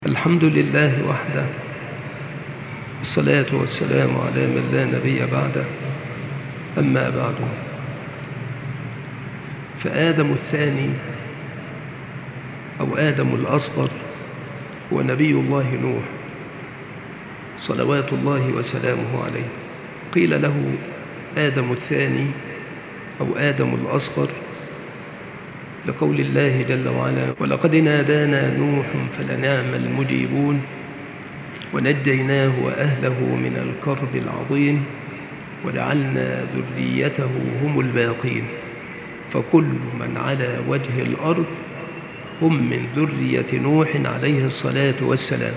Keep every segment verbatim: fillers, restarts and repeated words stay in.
الحمد لله وحده، والصلاة والسلام على من لا نبي بعده. أما بعد، فآدم الثاني أو آدم الأصغر هو نبي الله نوح صلوات الله وسلامه عليه. قيل له آدم الثاني أو آدم الأصغر لقول الله جل وعلا: ولقد نادانا نوح فلنعم المجيبون ونجيناه وأهله من الكرب العظيم وجعلنا ذريته هم الباقين فكل من على وجه الأرض هم من ذرية نوح عليه الصلاة والسلام،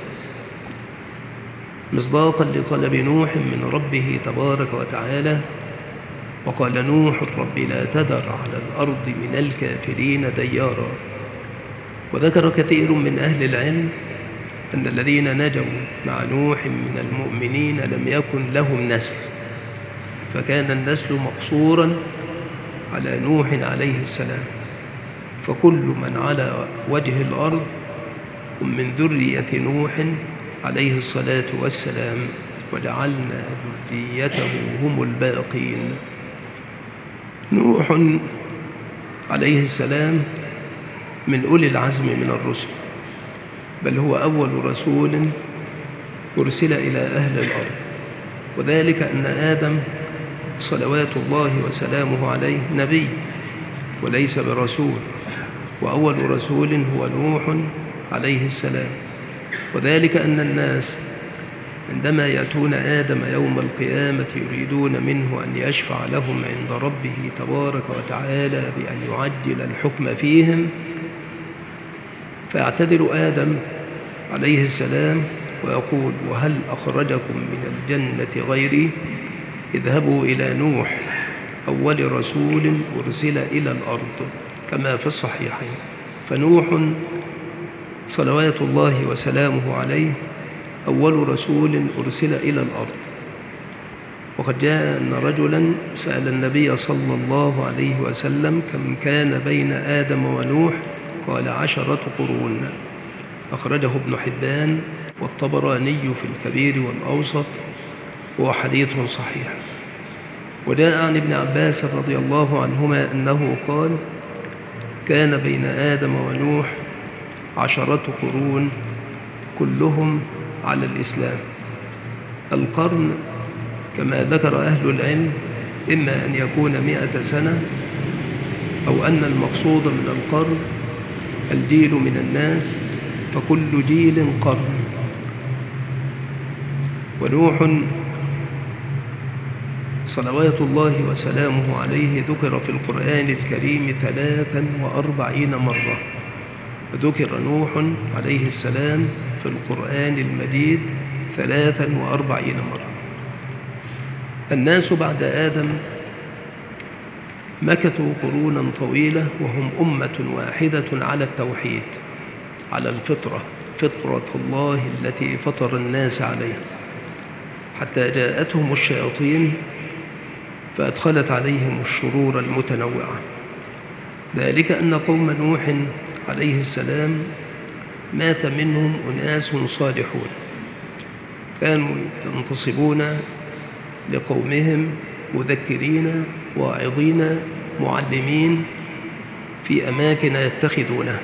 مصداقا لطلب نوح من ربه تبارك وتعالى. وقال نوح: رب لا تذر على الأرض من الكافرين ديارا. وذكر كثير من أهل العلم أن الذين نجوا مع نوح من المؤمنين لم يكن لهم نسل، فكان النسل مقصورا على نوح عليه السلام، فكل من على وجه الأرض هم من ذرية نوح عليه الصلاة والسلام وجعلنا ذريته هم الباقين. نوح عليه السلام من أولي العزم من الرسل، بل هو أول رسول أرسل إلى أهل الأرض، وذلك أن آدم صلوات الله وسلامه عليه نبي وليس برسول، وأول رسول هو نوح عليه السلام. وذلك أن الناس عندما يأتون آدم يوم القيامة يريدون منه أن يشفع لهم عند ربه تبارك وتعالى بأن يعجل الحكم فيهم، فيعتذر آدم عليه السلام ويقول: وهل أخرجكم من الجنة غيري؟ اذهبوا إلى نوح أول رسول أرسل إلى الأرض، كما في الصحيحين. فنوح صلوات الله وسلامه عليه أول رسول أرسل إلى الأرض. وقد جاء أن رجلا سأل النبي صلى الله عليه وسلم: كم كان بين آدم ونوح؟ قال: عشرة قرون. أخرجه ابن حبان والطبراني في الكبير والأوسط، وهو حديث صحيح. وجاء عن ابن عباس رضي الله عنهما أنه قال: كان بين آدم ونوح عشرة قرون كلهم على الإسلام. القرن كما ذكر أهل العلم إما أن يكون مئة سنة، أو أن المقصود من القرن الجيل من الناس، فكل جيل قرن. ونوح صلوات الله وسلامه عليه ذكر في القرآن الكريم ثلاثا وأربعين مرة، وذكر نوح عليه السلام في القرآن المجيد ثلاثا وأربعين مرة. الناس بعد آدم مكثوا قرونا طويلة وهم أمة واحدة على التوحيد، على الفطرة، فطرة الله التي فطر الناس عليها، حتى جاءتهم الشياطين فأدخلت عليهم الشرور المتنوعة. ذلك أن قوم نوح عليه السلام مات منهم أناس صالحون كانوا ينتصبون لقومهم مذكرين واعظين معلمين في أماكن يتخذونها،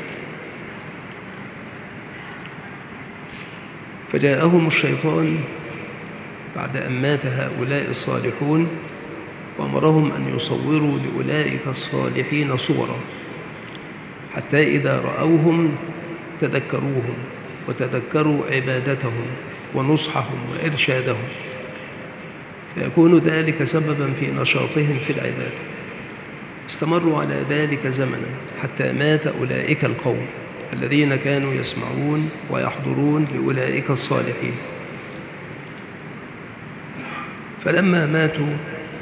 فجاءهم الشيطان بعد أن مات هؤلاء الصالحون وأمرهم أن يصوروا لأولئك الصالحين صورا، حتى إذا رأوهم تذكروهم وتذكروا عبادتهم ونصحهم وإرشادهم، فيكون ذلك سببا في نشاطهم في العبادة. استمروا على ذلك زمنا حتى مات أولئك القوم الذين كانوا يسمعون ويحضرون لأولئك الصالحين. فلما ماتوا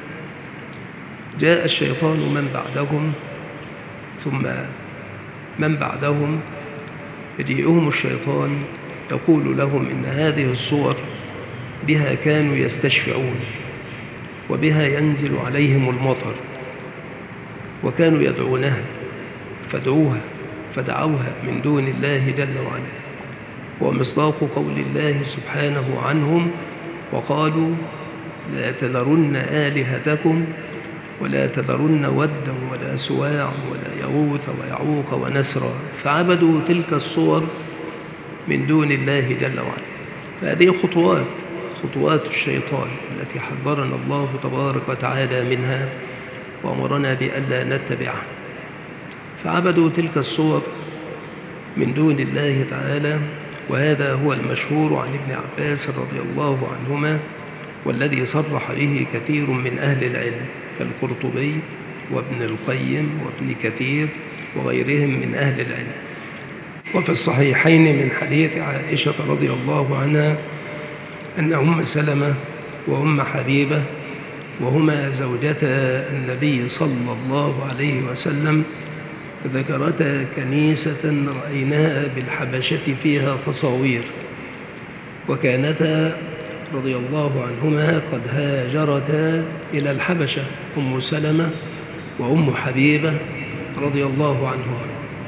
جاء الشيطان من بعدهم، ثم من بعدهم يجيئهم الشيطان يقول لهم: إن هذه الصور بها كانوا يستشفعون وبها ينزل عليهم المطر، وكانوا يدعونها فادعوها فدعوها من دون الله جل وعلا. ومصداق قول الله سبحانه عنهم: وقالوا لا تذرن آلهتكم ولا تذرن ودا ولا سواع ولا يغوث ويعوق ونسرا، فعبدوا تلك الصور من دون الله جل وعلا. فهذه خطوات خطوات الشيطان التي حذرنا الله تبارك وتعالى منها وأمرنا بألا نتبعها. فعبدوا تلك الصور من دون الله تعالى، وهذا هو المشهور عن ابن عباس رضي الله عنهما، والذي صرح به كثير من أهل العلم كالقرطبي وابن القيم وابن كثير وغيرهم من أهل العلم. وفي الصحيحين من حديث عائشة رضي الله عنها أن أم سلمة وأم حبيبة وهما زوجتا النبي صلى الله عليه وسلم ذكرتا كنيسة رأيناها بالحبشة فيها تصاوير، وكانتا رضي الله عنهما قد هاجرتا إلى الحبشة، أم سلمة وأم حبيبة رضي الله عنهما.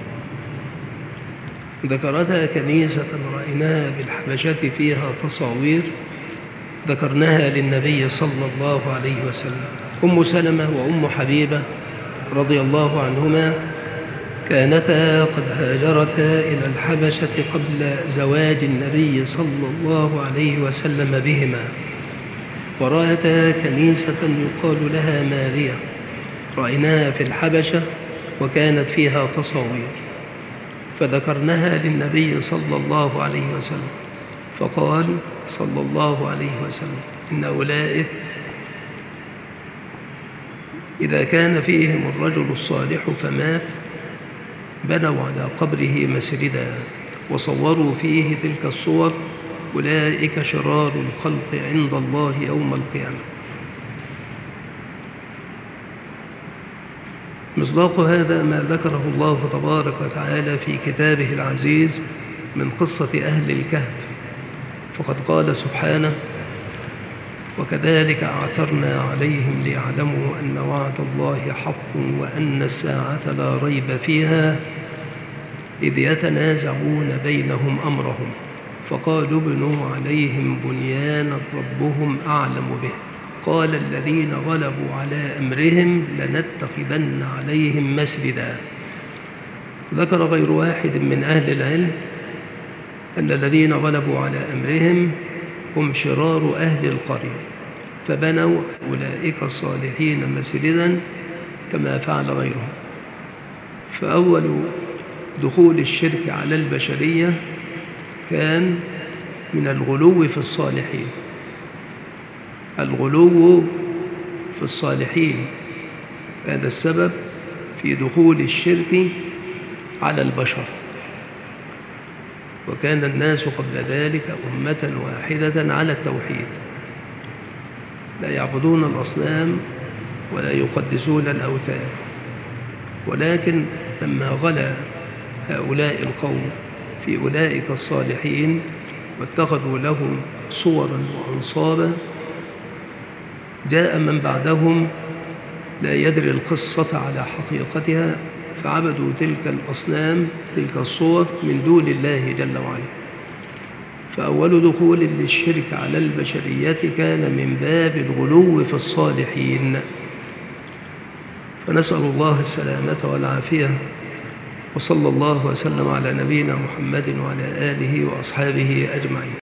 ذكرتها كنيسة رأيناها بالحبشة فيها تصاوير، ذكرناها للنبي صلى الله عليه وسلم. أم سلمة وأم حبيبة رضي الله عنهما كانتا قد هاجرتا إلى الحبشة قبل زواج النبي صلى الله عليه وسلم بهما، ورأتا كنيسة يقال لها ماريا رأيناها في الحبشة وكانت فيها تصاوير، فذكرناها للنبي صلى الله عليه وسلم، فقال صلى الله عليه وسلم: إن أولئك إذا كان فيهم الرجل الصالح فمات بنوا على قبره مسجدا وصوروا فيه تلك الصور، أولئك شرار الخلق عند الله يوم القيامة. مصداق هذا ما ذكره الله تبارك وتعالى في كتابه العزيز من قصة أهل الكهف، فقد قال سبحانه: وكذلك أعثرنا عليهم ليعلموا أن وعد الله حق وأن الساعة لا ريب فيها إذ يتنازعون بينهم أمرهم فقالوا ابنوا عليهم بنيانا ربهم أعلم به قال الذين غلبوا على أمرهم لنتخذن عليهم مسجدا. ذكر غير واحد من أهل العلم أن الذين غلبوا على أمرهم هم شرار أهل القرية، فبنوا أولئك الصالحين مسجدا كما فعل غيرهم. فأول دخول الشرك على البشرية كان من الغلو في الصالحين، الغلو في الصالحين كان السبب في دخول الشرك على البشر. وكان الناس قبل ذلك أمة واحدة على التوحيد، لا يعبدون الأصنام ولا يقدسون الأوثان، ولكن لما غلا هؤلاء القوم في أولئك الصالحين واتخذوا لهم صورا وأنصابا، جاء من بعدهم لا يدري القصة على حقيقتها فعبدوا تلك الأصنام تلك الصور من دون الله جل وعلا. فأول دخول للشرك على البشرية كان من باب الغلو في الصالحين، فنسأل الله السلامة والعافية، وصلى الله وسلم على نبينا محمد وعلى آله وأصحابه أجمعين.